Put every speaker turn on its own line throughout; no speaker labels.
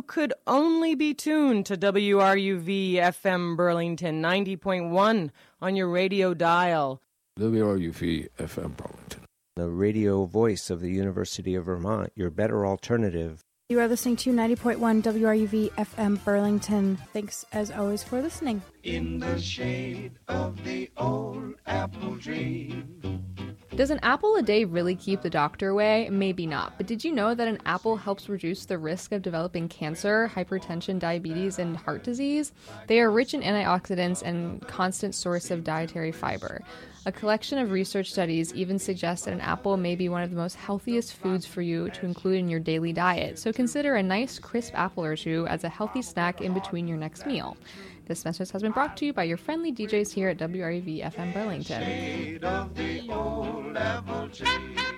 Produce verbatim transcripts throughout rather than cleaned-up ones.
could only be tuned to W R U V F M Burlington ninety point one on your radio dial.
W R U V F M Burlington,
the radio voice of the University of Vermont, your better alternative.
You are listening to ninety point one W R U V F M Burlington. Thanks, as always, for listening.
In the shade of the old apple tree.
Does an apple a day really keep the doctor away? Maybe not. But did you know that an apple helps reduce the risk of developing cancer, hypertension, diabetes, and heart disease? They are rich in antioxidants and constant source of dietary fiber. A collection of research studies even suggests that an apple may be one of the most healthiest foods for you to include in your daily diet. So consider a nice crisp apple or two as a healthy snack in between your next meal. This message has been brought to you by your friendly D Js here at W R U V F M Burlington.
Shade of the old apple tree.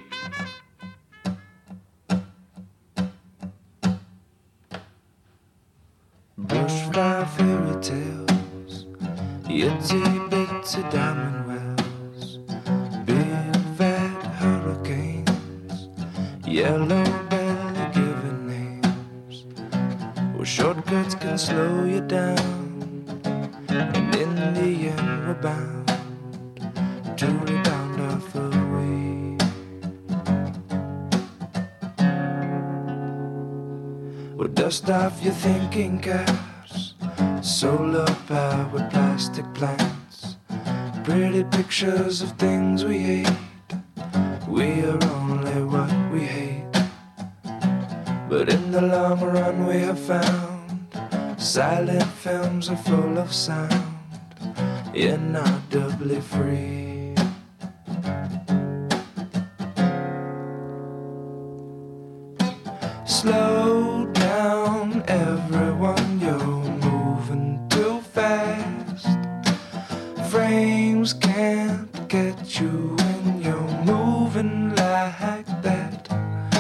Bushfly fairy tales, itty bitty diamond wells, big fat hurricanes, yellow belly giving names. Well, shortcuts can slow you down. And in the end we're bound to rebound off a wave. Well, dust off your thinking caps, solar powered plastic plants, pretty pictures of things we hate. We are only what we hate. But in the long run we have found silent films are full of sound, inaudibly free. Slow down, everyone, you're moving too fast. Frames can't get you when you're moving like that.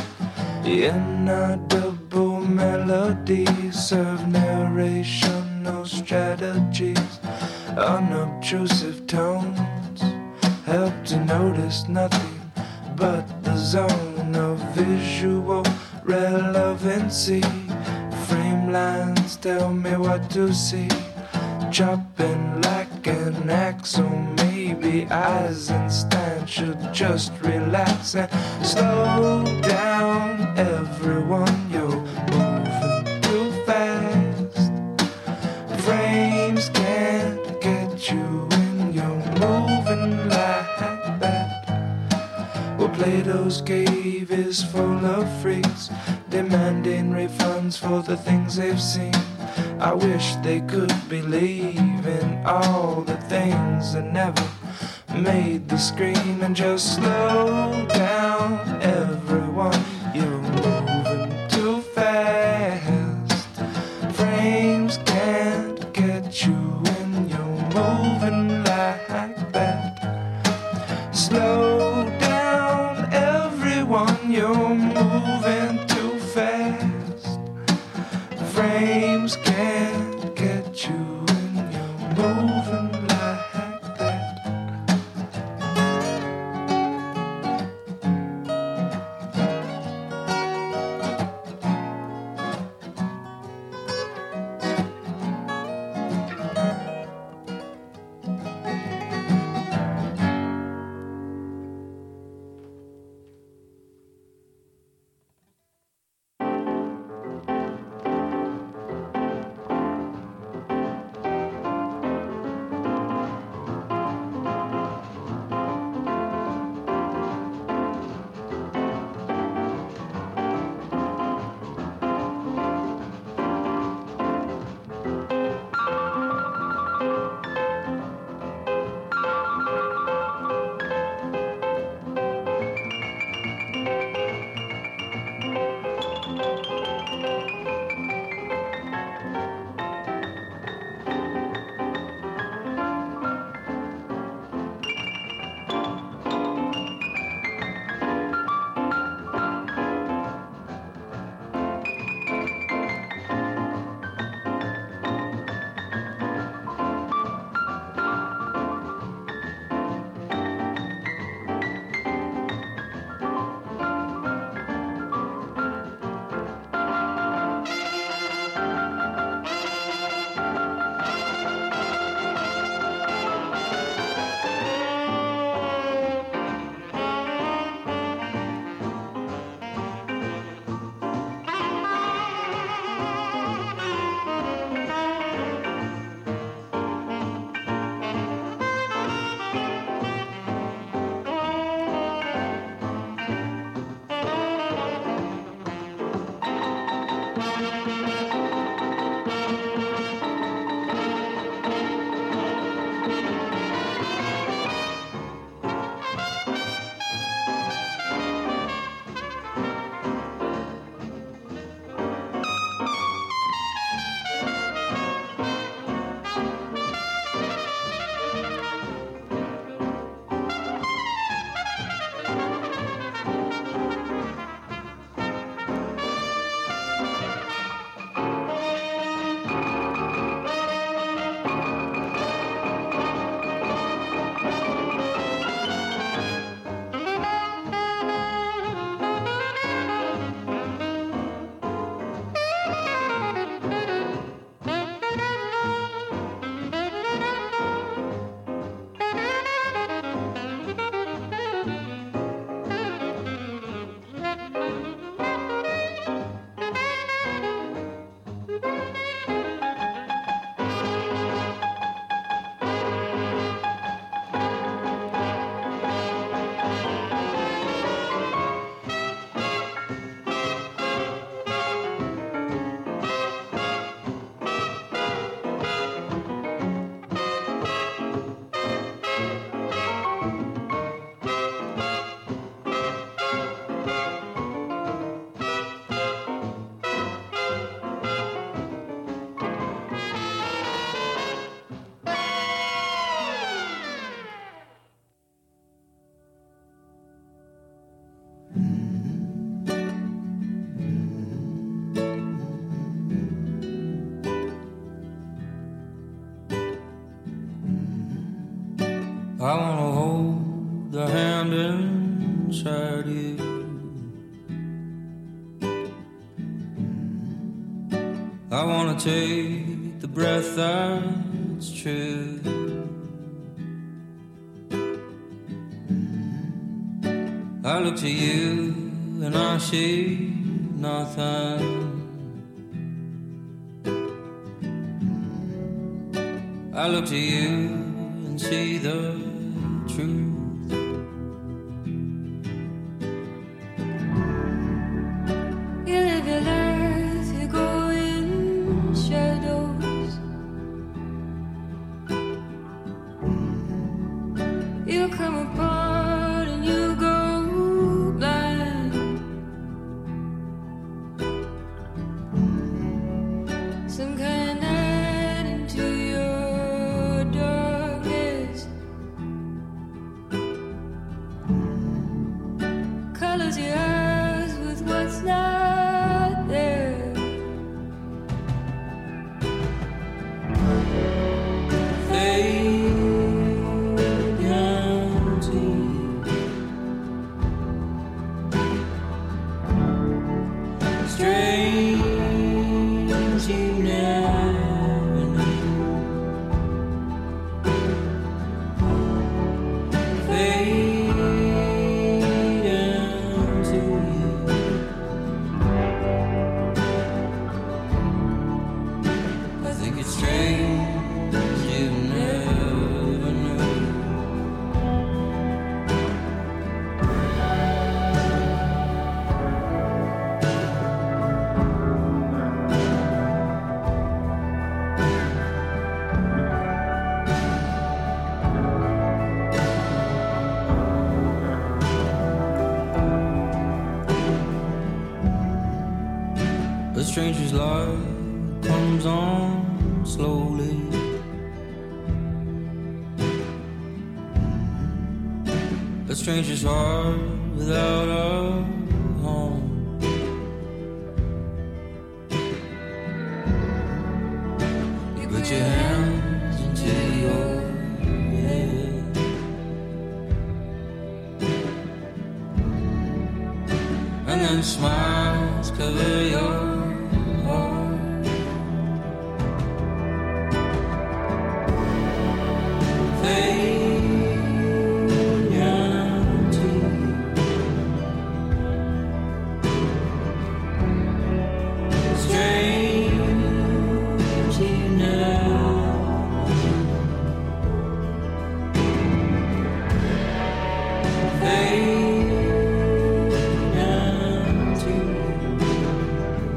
Inaudible melodies serve narration, no strategies. Unobtrusive tones help to notice nothing but the zone of visual relevancy. Frame lines tell me what to see, chopping like an axle. Maybe Eisenstein should just relax and slow down, everyone, you're moving too fast. Frames can't get you when you're moving like that. Well, Plato's cave is full of freaks demanding refunds for the things they've seen. I wish they could believe in all the things that never made the screen. And just slow down, everyone, you're moving too fast. Frames can't get you when you're moving like that. Slow down, everyone, you're moving too fast. Frames can't get you when you're moving like that.
I wanna hold the hand inside you. I wanna take the breath that's true. I look to you and I see nothing. I look to you and see the truth.
You live your life, you go in shadows. You come apart and you go blind. Some kind of night into your darkness colors your eyes with what's not there.
Fade into strange you never knew. Fade into you. I think it's strange you never knew. A stranger's light comes on slowly. A stranger's heart without a home. You put your hands into your head and then smiles cover your heart. Fade into strange you know. Fade into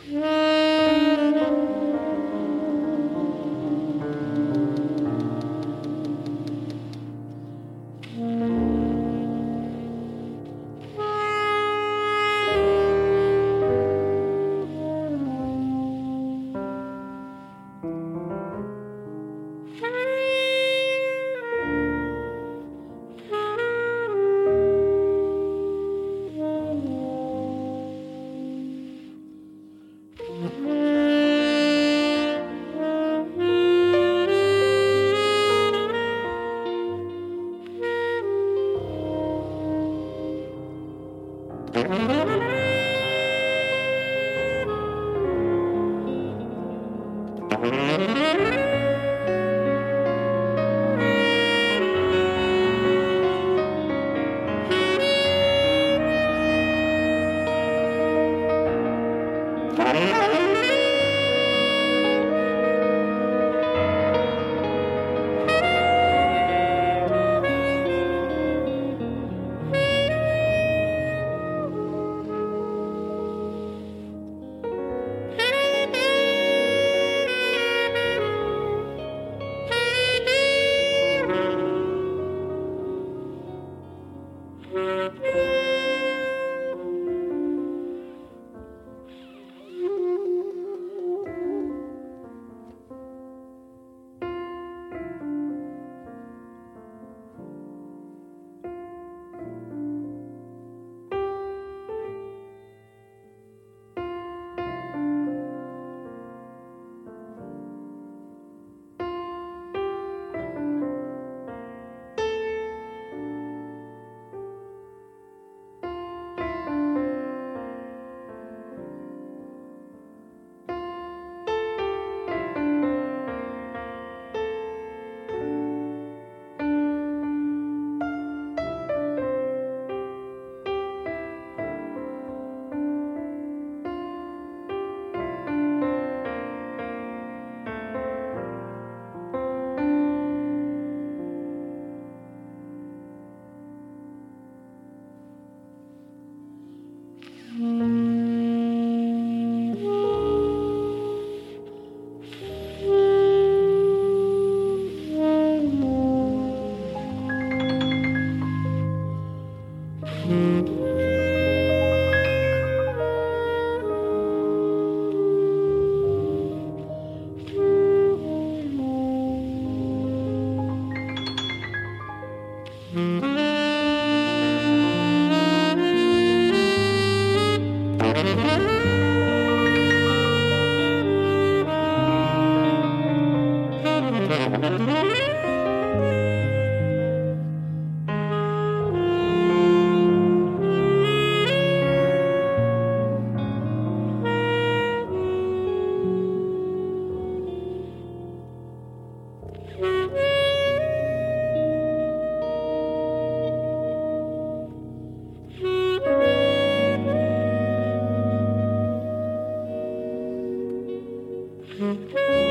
Mm-hmm.